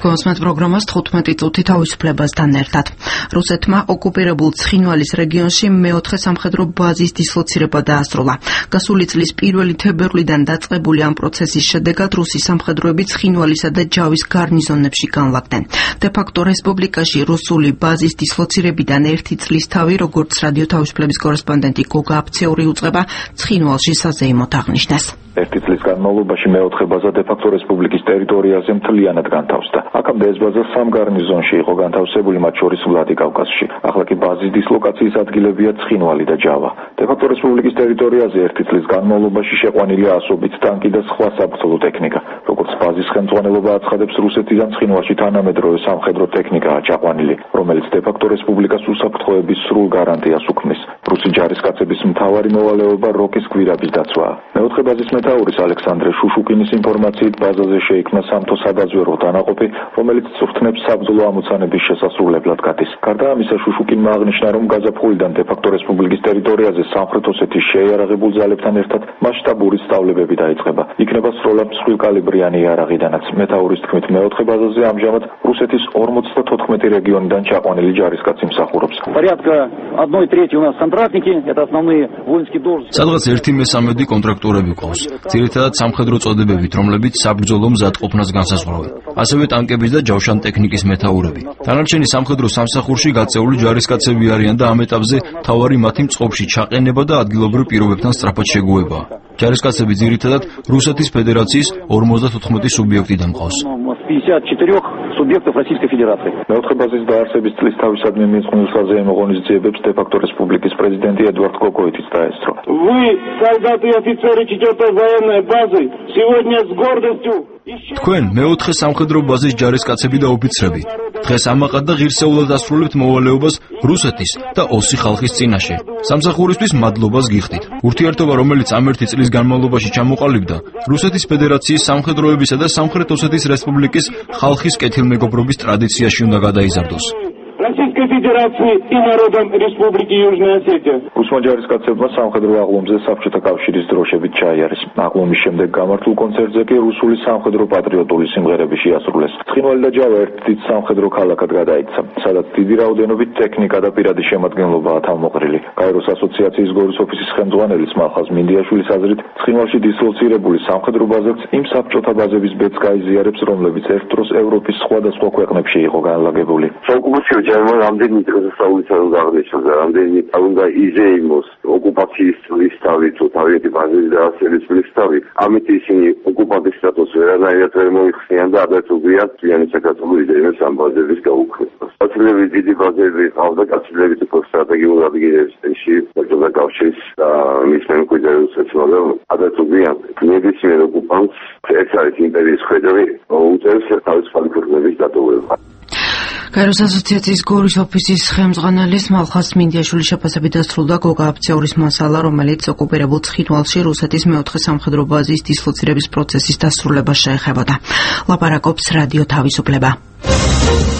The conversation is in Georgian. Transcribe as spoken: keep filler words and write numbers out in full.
გვევსმენთ პროგრამას თხუთმეტი წუთი თავისუფლებასთან ერთად. რუსეთმა ოკუპირებულ ცხინვალის რეგიონში მეოთხე სამხედრო ბაზის დისლოცირება დაასრულა. გასული წლის პირველი თებერვლიდან დაწყებული ამ პროცესის შედეგად რუსი სამხედროები ცხინვალისა და ჯავის გარნიზონებში განლაგდნენ. დე-ფაქტო რესპუბლიკაში რუსული ბაზის დისლოცირებიდან ერთი წლის თავი, როგორც რადიო თავისუფლების კორესპონდენტი გოგა აფცეული უწყება, ცხინვალში საზეიმოდ აღნიშნეს. ერთი წლის განმავლობაში მეოთხე ბაზა დე-ფაქტო რესპუბლიკის ტერიტორიაზე მთლიანად განთავსდა. აქამდე ეს ბაზა სამ გარნიზონში იყო განთავსებული, მათ შორის ვლადიკავკაზში. ახლა კი ბაზის დისლოკაციის ადგილებია ცხინვალი და ჯავა. დე-ფაქტო რესპუბლიკის ტერიტორიაზე ერთი წლის განმავლობაში შეყვანილია ასობით ტანკი და სხვა საბრძოლო ტექნიკა. როგორც ბაზის ხელმძღვანელობა აცხადებს, რუსეთიდან ცხინვალში თანამედროვე სამხედრო ტექნიკაა ჩაყვანილი, რომელიც დე-ფაქტო რესპუბლიკას უსაფრთხოების სრულ გარანტიას უქმნის. რუსი ჯარისკაცების მთავარი მოვალეობა როკის გვირაბის დაცვაა. მეოთხე ბაზის მეთაურის ალექსანდრე შუშუკინის ინფორმაციით, ბაზაზე შეიქმნა სამთო სადაზვერვო დანაყოფი, რომელიც წვრთნებს საბრძოლო ამოცანების შესასრულებლად გადის. გარდა ამისა, შუშუკინმა აღნიშნა, რომ გაზაფხულიდან დე-ფაქტო რესპუბლიკის ტერიტორიაზე სამხრეთ ოსეთის შეიარაღებულ ძალებთან ერთად მასშტაბური სწავლებები დაიწყება. იქნება სროლა მსხვილკალიბრიანი იარაღიდანაც. მეთაურის თქმით, მეოთხე ბაზაზე ამჟამად რუსეთის ორმოცდათოთხმეტი რეგიონიდან ჩაყვანილი ჯარისკაცი მსახურობს. სადღაც ერთი მესამედი კონტრაქტორები ყავს. ძირითადად სამხედრო წოდებებით, რომლებიც საბრძოლო მზადყოფნას განსაზღვრავენ. ასევე ტანკების და ჯავშან ტექნიკის მეთაურები. დანარჩენი სამხედრო სამსახურში გაწეული ჯარისკაცები არიან და ამ ეტაპზე თავარი მათი მწყობში ჩაყენება და ადგილობრივ პირობებთან სწრაფად შეგუებაა. ჯარისკაცები ძირითადად რუსეთის ფედერაციის ორმოცდათოთხმეტი სუბიექტიდან ყავს. მეოთხე ბაზის დაარსების წლის თავისადმი მიძღვნილ საზეიმო ღონისძიებებს დე-ფაქტო რესპუბლიკის პრეზიდენტი ედვარდ კოკოიტიც დაესწრო. თქვენ მეოთხე სამხედრო ბაზის ჯარისკაცები და ოფიცრები, დღეს ამაყად და ღირსეულად ასრულებთ მოვალეობას რუსეთის და ოსი ხალხის წინაშე. სამსახურისთვის მადლობას გიხდით. ურთიერთობა, რომელიც ამ ერთი წლის განმავლობაში ჩამოყალიბდა, რუსეთის ფედერაციის სამხედროებისა და სამხრეთ ოსეთის რესპუბლიკის ხალხის კეთილმეგობრობის ტრადიციაში უნდა გადაიზარდოს. რუსმა ჯარისკაცებმა სამხედრო აღლომზე საბჭოთა კავშირის დროშებით ჩაიარეს. აღლომის შემდეგ გამართულ კონცერტზე კი რუსული სამხედრო პატრიოტული სიმღერები შეასრულეს. ცხინვალი და ჯავა ერთ დიდ სამხედრო ქალაქად გადაიქცა, სადაც დიდი რაოდენობით ტექნიკა და პირადი შემადგენლობაა თავმოყრილი. გაეროს ასოციაციის გორის ოფისის ხელმძღვანელი მალხაზ მინდიაშვილის აზრით, ცხინვალში დისლოცირებული სამხედრო ბაზაც იმ საბჭოთა ბაზების ბედს გაიზიარებს, რომლებიც ერთ დროს ევროპის სხვადასხვა ქვეყნებში იყო განლაგებული. რამდენი დღესასწაულისა უნდა აღნიშნოს და რამდენი უნდა იზეიმოს ოკუპაციის წლისთავი თუ თავიანთი ბაზის დაარსების წლისთავი. ამით ისინი ოკუპანტის სტატუსს ვერანაირად ვერ მოიხსნიან და ადასტურებიან მთლიანი საქართველოს იდეების ამ ბაზების გაუქმებას. კაცობრიობის დიდი ბაზები ყავდა კაცობრიობის უფრო სტრატეგიულ ადგილებში, საბჭოთა კავშირის და მის მემკვიდრეებს ეცნობა ადასტურებიან ნებისმიერ ოკუპანტს. ეს არის იმპერიის ხედავი, უწევს თავისუფალი ქვეყნების დატოვება. გაეროს ასოციაციის გორის ოფისის ხელმძღვანელის მალხაზ მინდიაშვილის შეფასებით დასრულდა გოგა აფცეურის მასალა, რომელიც ოკუპირებულ ცხინვალში რუსეთის მეოთხე სამხედრო ბაზის დისლოცირების პროცესის დასრულებას შეეხებოდა. ლაპარაკობს რადიო თავისუფლება.